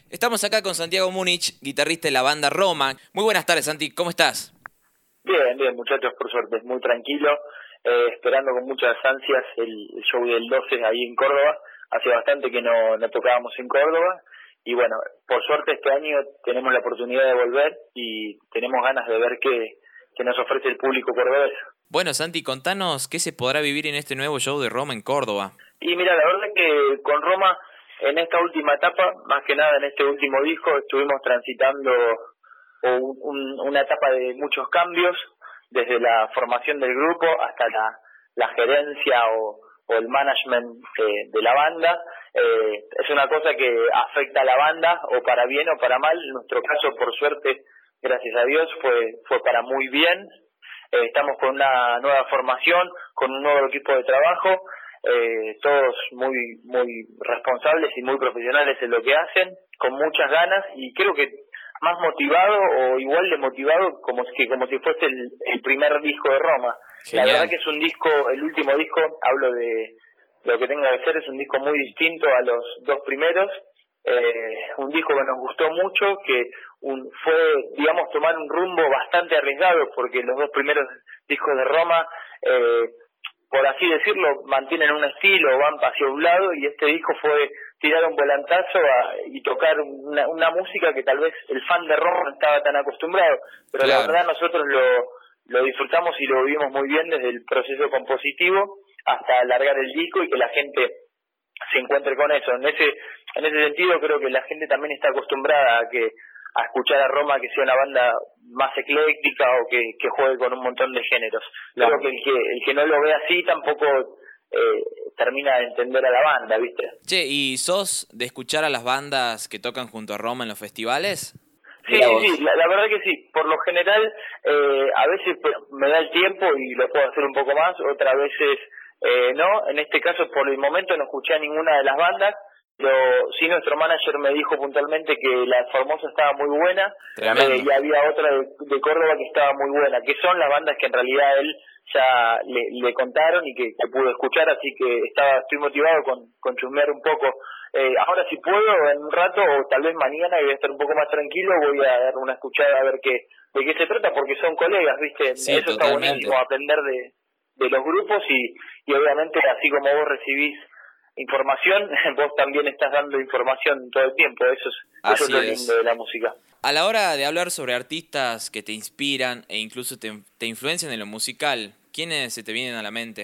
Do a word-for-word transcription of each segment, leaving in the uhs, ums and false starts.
Estamos acá con Santiago Múnich, guitarrista de la banda Roma. Muy buenas tardes, Santi, ¿cómo estás? Bien, bien, muchachos, por suerte, muy tranquilo, eh, esperando con muchas ansias el, el show del doce ahí en Córdoba. Hace bastante que no, no tocábamos en Córdoba y bueno, por suerte este año tenemos la oportunidad de volver y tenemos ganas de ver qué, qué nos ofrece el público cordobés. Bueno, Santi, contanos qué se podrá vivir en este nuevo show de Roma en Córdoba. Y mira, la verdad que con Roma, en esta última etapa, más que nada en este último disco, estuvimos transitando un, un, una etapa de muchos cambios, desde la formación del grupo hasta la, la gerencia o, o el management eh, de la banda. Eh, es una cosa que afecta a la banda, o para bien o para mal. En nuestro caso, por suerte, gracias a Dios, fue, fue para muy bien. Eh, estamos con una nueva formación, con un nuevo equipo de trabajo, eh, todos muy muy responsables y muy profesionales en lo que hacen, con muchas ganas y creo que más motivado o igual de motivado como que como si fuese el, el primer disco de Roma. Genial. La verdad que es un disco, el último disco, hablo de lo que tenga que ser, es un disco muy distinto a los dos primeros. Eh, un disco que nos gustó mucho, que un, fue, digamos, tomar un rumbo bastante arriesgado, porque los dos primeros discos de Roma, eh, por así decirlo, mantienen un estilo, van hacia un lado, y este disco fue tirar un volantazo a, y tocar una, una música que tal vez el fan de Roma no estaba tan acostumbrado, pero claro, la verdad nosotros lo, lo disfrutamos y lo vivimos muy bien desde el proceso compositivo hasta alargar el disco y que la gente se encuentre con eso. En ese en ese sentido creo que la gente también está acostumbrada a que a escuchar a Roma que sea una banda más ecléctica o que, que juegue con un montón de géneros. Claro. Creo que el que el que no lo ve así tampoco eh, termina de entender a la banda, ¿viste? Che, ¿y sos de escuchar a las bandas que tocan junto a Roma en los festivales? Sí, sí, sí, la, la verdad que sí. Por lo general, eh, a veces me da el tiempo y lo puedo hacer un poco más, otras veces eh, no. En este caso, por el momento no escuché a ninguna de las bandas. Pero sí, nuestro manager me dijo puntualmente que la Formosa estaba muy buena, eh, y había otra de, de Córdoba que estaba muy buena, que son las bandas que en realidad él ya le, le contaron y que, que pudo escuchar, así que estaba estoy motivado con, con chusmear un poco. Eh, ahora si puedo, en un rato o tal vez mañana, que voy a estar un poco más tranquilo, voy a dar una escuchada a ver qué de qué se trata, porque son colegas, ¿viste? Sí, eso totalmente. Está buenísimo, aprender de, de los grupos y, y obviamente así como vos recibís información, vos también estás dando información todo el tiempo. Eso es, eso es lo lindo de la música. A la hora de hablar sobre artistas que te inspiran e incluso te, te influencian en lo musical, ¿quiénes se te vienen a la mente?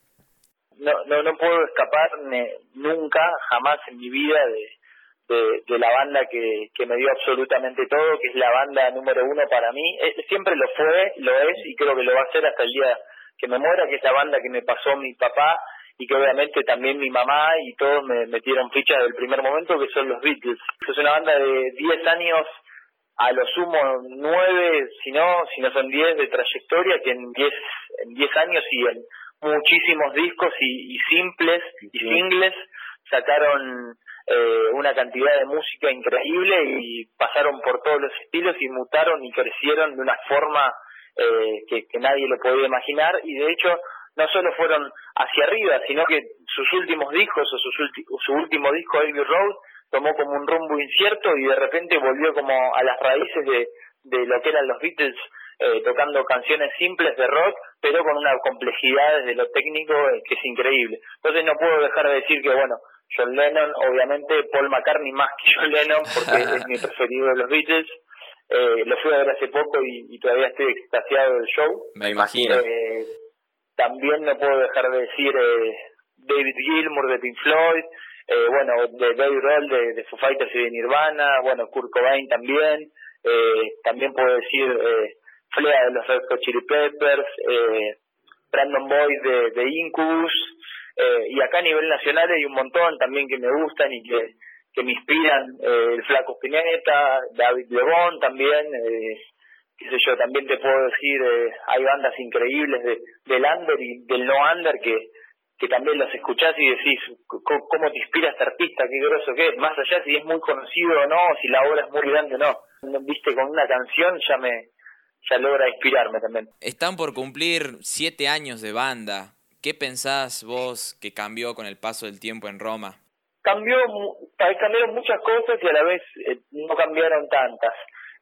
No no no puedo escaparme nunca, jamás en mi vida de, de, de la banda que, que me dio absolutamente todo, que es la banda número uno para mí. Eh, siempre lo fue, lo es y creo que lo va a ser hasta el día que me muera, que es la banda que me pasó mi papá y que obviamente también mi mamá y todos me metieron ficha desde el primer momento, que son los Beatles. Es una banda de diez años, a lo sumo nueve, si no, si no son diez de trayectoria, que en diez en diez años y en muchísimos discos y, y simples y singles sacaron eh, una cantidad de música increíble y pasaron por todos los estilos y mutaron y crecieron de una forma eh, que, que nadie lo podía imaginar, y de hecho no solo fueron hacia arriba, sino que sus últimos discos o sus ulti- su último disco, Abbey Road, tomó como un rumbo incierto y de repente volvió como a las raíces de, de lo que eran los Beatles, eh, tocando canciones simples de rock, pero con una complejidad desde lo técnico eh, que es increíble. Entonces no puedo dejar de decir que, bueno, John Lennon, obviamente Paul McCartney más que John Lennon, porque es mi preferido de los Beatles. Eh, lo fui a ver hace poco y, y todavía estoy extasiado del show. Me imagino. Eh, También no puedo dejar de decir eh, David Gilmour de Pink Floyd, eh, bueno, de Dave Grohl de, de Foo Fighters y de Nirvana, bueno, Kurt Cobain también, eh, también puedo decir eh, Flea de los Red Hot Chili Peppers, eh, Brandon Boyd de, de Incubus, eh, y acá a nivel nacional hay un montón también que me gustan y que, que me inspiran, eh, el Flaco Spinetta, David Lebón también, eh, qué sé yo, también te puedo decir, eh, hay bandas increíbles de, del under y del no under que, que también los escuchás y decís, ¿cómo, cómo te inspira este artista? Qué groso que es, más allá si es muy conocido o no, si la obra es muy grande o no. Viste, con una canción ya me ya logra inspirarme también. Están por cumplir siete años de banda. ¿Qué pensás vos que cambió con el paso del tiempo en Roma? cambió, cambiaron muchas cosas y a la vez eh, no cambiaron tantas.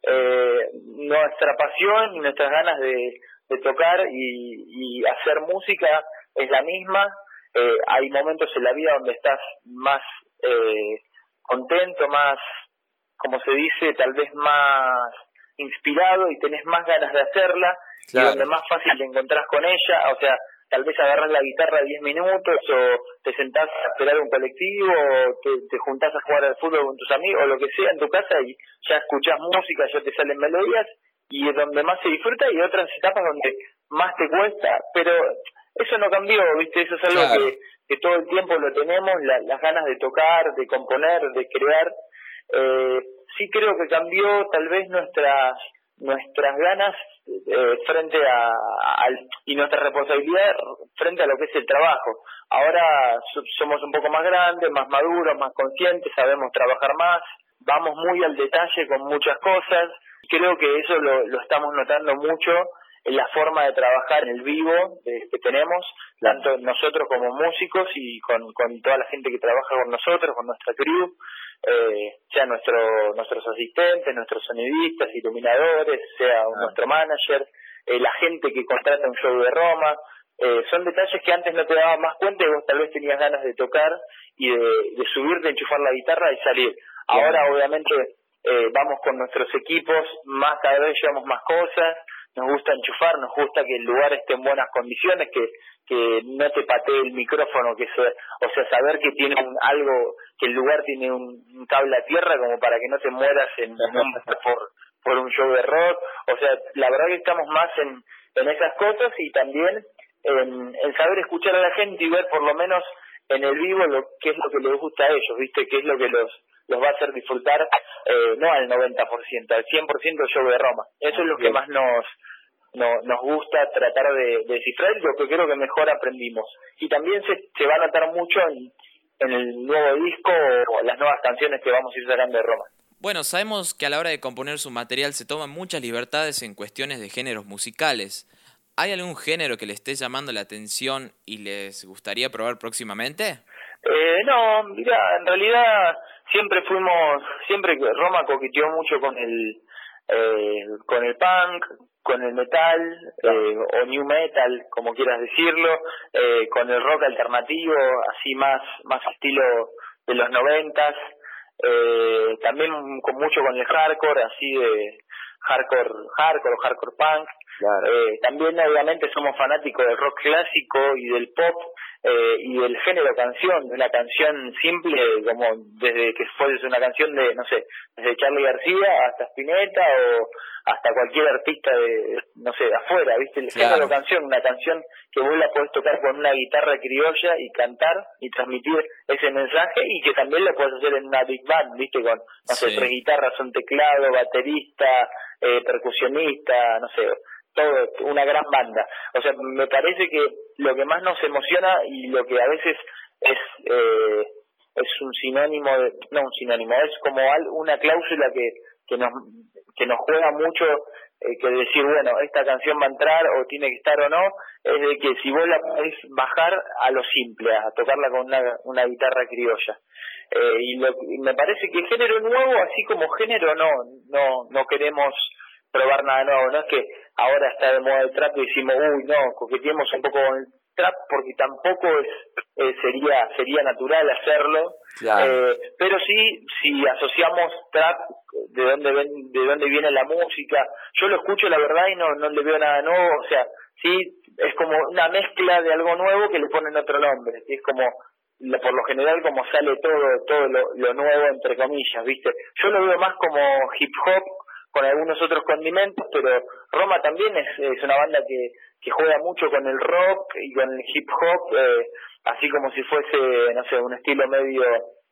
Eh, nuestra pasión y nuestras ganas de, de tocar y, y hacer música es la misma. Eh, hay momentos en la vida donde estás más eh, contento, más, como se dice, tal vez más inspirado y tenés más ganas de hacerla, claro. Y donde más fácil te encontrás con ella, o sea, tal vez agarrás la guitarra diez minutos o te sentás a esperar un colectivo o te, te juntás a jugar al fútbol con tus amigos o lo que sea en tu casa y ya escuchás música, ya te salen melodías y es donde más se disfruta y otras etapas donde más te cuesta, pero eso no cambió, ¿viste? Eso es algo claro. que, que todo el tiempo lo tenemos, la, las ganas de tocar, de componer, de crear. Eh, sí creo que cambió tal vez nuestras nuestras ganas eh, frente a, a y nuestra responsabilidad frente a lo que es el trabajo. Ahora so, somos un poco más grandes, más maduros, más conscientes, sabemos trabajar más, vamos muy al detalle con muchas cosas. Creo que eso lo, lo estamos notando mucho en la forma de trabajar en el vivo eh, que tenemos, tanto nosotros como músicos y con, con toda la gente que trabaja con nosotros, con nuestra crew, eh, sea nuestro, nuestros asistentes, nuestros sonidistas, iluminadores, sea ah. nuestro manager, eh, la gente que contrata un show de Roma. Eh, son detalles que antes no te dabas más cuenta y vos tal vez tenías ganas de tocar y de, de subirte, enchufar la guitarra y salir. Ahora yeah. obviamente eh, vamos con nuestros equipos, más cada vez llevamos más cosas, nos gusta enchufar, nos gusta que el lugar esté en buenas condiciones, que que no te patee el micrófono, que se, o sea, saber que tiene un, algo, que el lugar tiene un, un cable a tierra como para que no te mueras en, en por por un show de rock. O sea, la verdad que estamos más en, en esas cosas y también en, en saber escuchar a la gente y ver por lo menos en el vivo lo qué es lo que les gusta a ellos, ¿viste? Qué es lo que los los va a hacer disfrutar, eh, no al noventa por ciento, al cien por ciento el show de Roma. Eso es lo que más nos no, nos gusta tratar de, de descifrar y lo que creo que mejor aprendimos. Y también se, se va a notar mucho en, en el nuevo disco o las nuevas canciones que vamos a ir sacando de Roma. Bueno, sabemos que a la hora de componer su material se toman muchas libertades en cuestiones de géneros musicales. ¿Hay algún género que le esté llamando la atención y les gustaría probar próximamente? Eh, no, mira, en realidad siempre fuimos, siempre que Roma coqueteó mucho con el eh, con el punk, con el metal, eh, o new metal, como quieras decirlo, eh, con el rock alternativo, así más más estilo de los noventas, eh, también con mucho con el hardcore, así de hardcore, hardcore o hardcore punk. Claro. Eh, también obviamente somos fanáticos del rock clásico y del pop eh, y del género canción, de una canción simple como desde que fuese una canción de, no sé, desde Charly García hasta Spinetta o hasta cualquier artista de, no sé, de afuera, ¿viste? El claro. género canción, una canción que vos la podés tocar con una guitarra criolla y cantar y transmitir ese mensaje y que también lo podés hacer en una big band, ¿viste? Con, no sé, sí. tres guitarras, un teclado, baterista, eh, percusionista, no sé, todo, una gran banda. O sea, me parece que lo que más nos emociona y lo que a veces es eh, es un sinónimo de, no un sinónimo, es como una cláusula que que nos que nos juega mucho, eh, que decir, bueno, esta canción va a entrar o tiene que estar o no, es de que si vos la podés bajar a lo simple, a tocarla con una, una guitarra criolla. Eh, y, lo, y me parece que género nuevo, así como género, no no no queremos probar nada nuevo. No es que ahora está de moda el trap y decimos, uy, no, coqueteemos un poco con el trap, porque tampoco es eh, sería sería natural hacerlo. Claro. Eh, pero sí, si asociamos trap, de dónde ven, de dónde viene la música, yo lo escucho la verdad y no no le veo nada nuevo. O sea, sí, es como una mezcla de algo nuevo que le ponen otro nombre, ¿sí? Es como por lo general como sale todo todo lo, lo nuevo entre comillas, ¿viste? Yo lo veo más como hip hop con algunos otros condimentos, pero Roma también es, es una banda que, que juega mucho con el rock y con el hip hop, eh, así como si fuese, no sé, un estilo medio,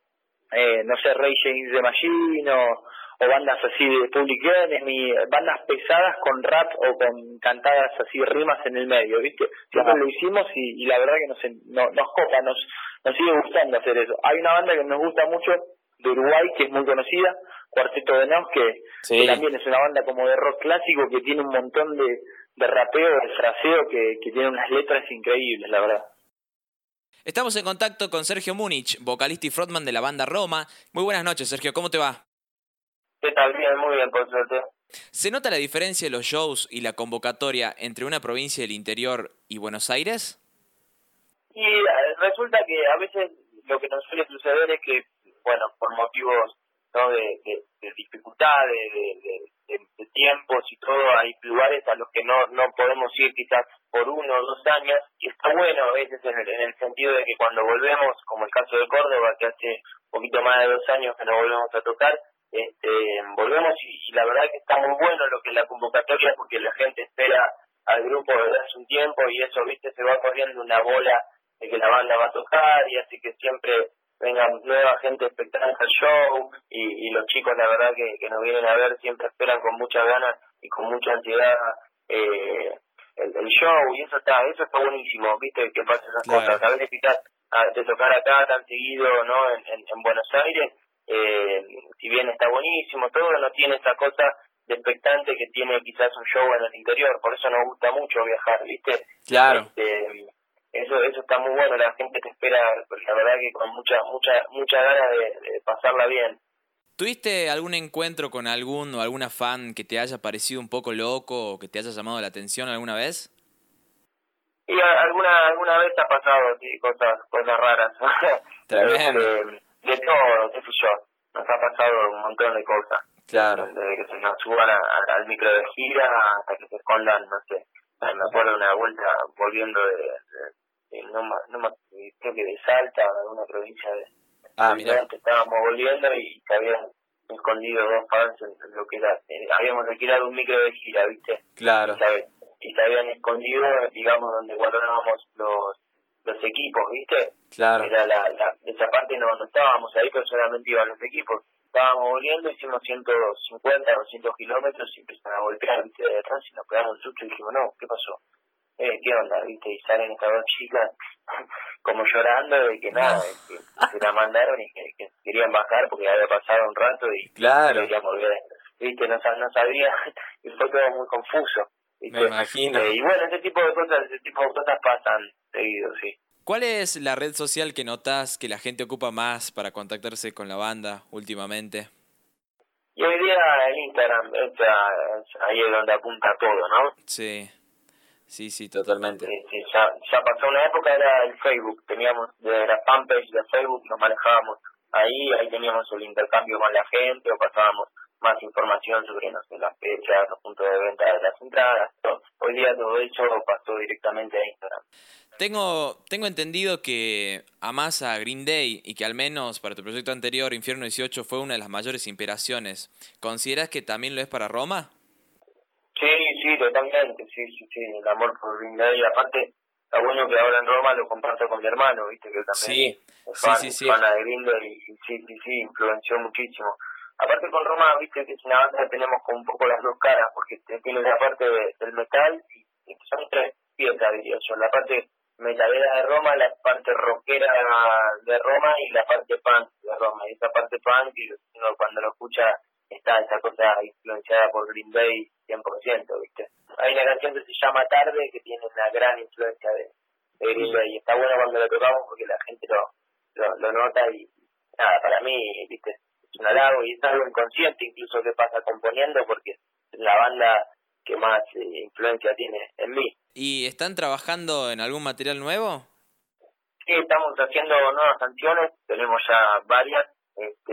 eh, no sé, Rage Against the Machine o, o bandas así de Public Enemy, bandas pesadas con rap o con cantadas así, rimas en el medio, ¿viste? Siempre claro. lo hicimos y, y la verdad que nos, no, nos copa, nos, nos sigue gustando hacer eso. Hay una banda que nos gusta mucho de Uruguay, que es muy conocida, Cuarteto de Nos, que, sí. que también es una banda como de rock clásico que tiene un montón de, de rapeo, de fraseo, que, que tiene unas letras increíbles, la verdad. Estamos en contacto con Sergio Múnich, vocalista y frontman de la banda Roma. Muy buenas noches, Sergio, ¿cómo te va? ¿Qué tal? Bien, muy bien, por suerte. ¿Se nota la diferencia de los shows y la convocatoria entre una provincia del interior y Buenos Aires? Y eh, resulta que a veces lo que nos suele suceder es que, bueno, por motivos no de, de, de dificultad, de, de, de, de tiempos y todo, hay lugares a los que no no podemos ir quizás por uno o dos años, y está bueno a veces en el, en el sentido de que cuando volvemos, como el caso de Córdoba, que hace un poquito más de dos años que no volvemos a tocar, este volvemos y, y la verdad que está muy bueno lo que es la convocatoria, porque la gente espera al grupo desde hace un tiempo y eso, viste, se va corriendo una bola de que la banda va a tocar y así que siempre venga nueva gente expectante al show y, y los chicos la verdad que, que nos vienen a ver siempre esperan con muchas ganas y con mucha ansiedad eh, el, el show, y eso está eso está buenísimo, viste, que pasan esas Claro. cosas. A veces quizás a, de tocar acá tan seguido, ¿no? En, en, en Buenos Aires, eh, si bien está buenísimo todo, no tiene esa cosa de expectante que tiene quizás un show en el interior, por eso nos gusta mucho viajar, viste. Claro. Este, eso eso está muy bueno, la gente te espera, la verdad que con mucha mucha mucha ganas de, de pasarla bien. ¿Tuviste algún encuentro con algún o alguna fan que te haya parecido un poco loco o que te haya llamado la atención alguna vez? Y a- alguna alguna vez ha pasado sí, cosas cosas raras. Tremendo. de, de todo, qué sé yo, nos ha pasado un montón de cosas. Claro. Desde que se nos suban a- a- al micro de gira hasta que se escondan, no sé. Me acuerdo una vuelta volviendo de, de- de- no, ma- no ma- creo que de Salta, de una provincia de Ah, del mira. norte, estábamos volviendo y se habían escondido dos fans en en lo que era, eh, habíamos alquilado un micro de gira, ¿viste? Claro. Y se, y se habían escondido, digamos, donde guardábamos los los equipos, ¿viste? Claro. Era la, la, esa parte no, no estábamos ahí, pero solamente iban los equipos. Estábamos volviendo, hicimos ciento cincuenta, doscientos kilómetros y empezaron a golpear, ¿viste? De atrás y nos pegamos un susto y dijimos, no, ¿qué pasó? Eh, ¿qué onda? ¿Viste? Y salen estas dos chicas como llorando de que nada, de que, que se la mandaron y que, que querían bajar porque había pasado un rato y Claro. querían volver. ¿Viste? No, sa- no sabía y fue todo muy confuso. ¿Viste? Me imagino. Eh, y bueno, ese tipo de cosas, ese tipo de cosas pasan seguido, sí. ¿Cuál es la red social que notas que la gente ocupa más para contactarse con la banda últimamente? Y hoy día el Instagram, es, es ahí es donde apunta todo, ¿no? Sí, sí, sí, totalmente. Sí, sí, ya, ya pasó una época, era el Facebook, teníamos de la fanpage de Facebook, nos manejábamos ahí, ahí teníamos el intercambio con la gente o pasábamos más información sobre, no sé, las fechas, los puntos de venta de las entradas, todo. Hoy día todo eso pasó directamente a Instagram. Tengo, tengo entendido que amás a Green Day y que al menos para tu proyecto anterior, Infierno dieciocho, fue una de las mayores inspiraciones. ¿Consideras que también lo es para Roma? Sí, sí, totalmente, sí, sí, sí, el amor por Green Day, aparte, está bueno que ahora en Roma lo comparto con mi hermano, viste, que también Sí, es sí, fan, sí, sí. fan de Green Day, y sí, sí, sí, influenció muchísimo. Aparte con Roma, viste, que es una banda que tenemos con un poco las dos caras, porque te- tiene la parte de- del metal, y, y son tres piezas, diría yo, la parte metalera de Roma, la parte rockera de Roma y la parte punk de Roma, y esa parte punk, y uno cuando lo escucha, está esa cosa influenciada por Green Day cien por ciento, ¿viste? Hay una canción que se llama Tarde que tiene una gran influencia de, de Green Day y está bueno cuando lo tocamos porque la gente lo, lo, lo nota y nada, para mí, ¿viste? Es un halago y es algo inconsciente incluso que pasa componiendo porque es la banda que más eh, influencia tiene en mí. ¿Y están trabajando en algún material nuevo? Sí, estamos haciendo nuevas canciones, tenemos ya varias, este,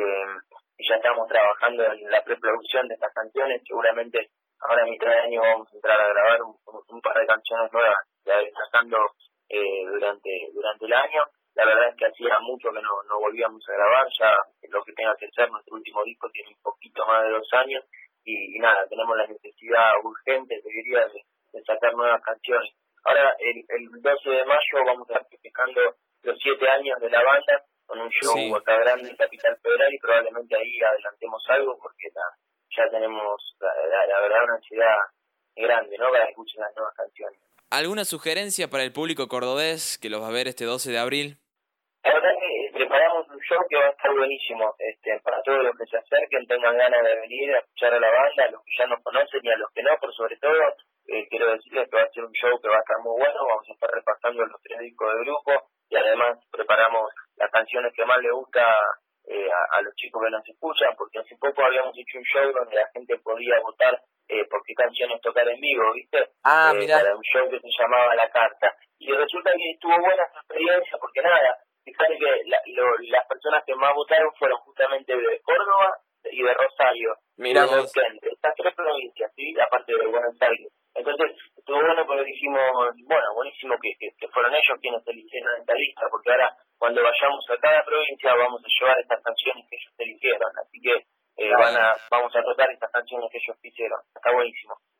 y ya estamos trabajando en la preproducción de estas canciones, seguramente ahora a mitad de año vamos a entrar a grabar un, un, un par de canciones nuevas, ya trazando eh, durante durante el año. La verdad es que hacía mucho que no, no volvíamos a grabar, ya lo que tenga que ser, nuestro último disco tiene un poquito más de dos años, y, y nada, tenemos la necesidad urgente, te diría, de, de sacar nuevas canciones. Ahora, el, el doce de mayo vamos a estar festejando los siete años de la banda con un show Sí. acá grande en Capital Federal y probablemente ahí adelantemos algo porque la, ya tenemos la, la, la verdad una ansiedad grande, ¿no? Para que escuchen las nuevas canciones. ¿Alguna sugerencia para el público cordobés que los va a ver este doce de abril? La verdad es que preparamos un show que va a estar buenísimo, este, para todos los que se acerquen, tengan ganas de venir a escuchar a la banda, a los que ya nos conocen y a los que no, por sobre todo, eh, quiero decirles que va a ser un show que va a estar muy bueno, vamos a estar repasando los tres discos del grupo y además preparamos las canciones que más le gusta eh, a, a los chicos que nos escuchan, porque hace poco habíamos hecho un show donde la gente podía votar eh, por qué canciones tocar en vivo, ¿viste? Ah, Eh, mira. para un show que se llamaba La Carta. Y resulta que estuvo buena esa experiencia, porque nada, fíjate que la, lo, las personas que más votaron fueron justamente de Córdoba y de Rosario, Mira y de vos. Neuquén, estas tres provincias, ¿sí? Aparte de Buenos Aires. Entonces, estuvo bueno porque dijimos, bueno, buenísimo que, que, que fueron ellos quienes eligieron esta lista, porque ahora cuando vayamos a cada provincia vamos a llevar estas canciones que ellos eligieron, así que eh, van Claro. a vamos a tocar estas canciones que ellos hicieron. Está buenísimo.